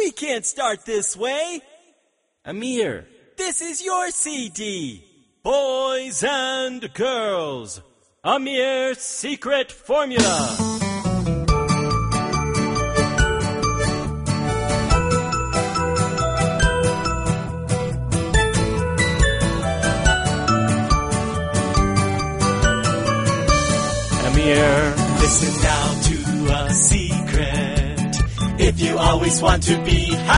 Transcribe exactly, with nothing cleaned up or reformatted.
We can't start this way. Amir, This is your C D. Boys and girls, Amir's secret formula. Amir, Listen now to a secret. If you always want to be happy,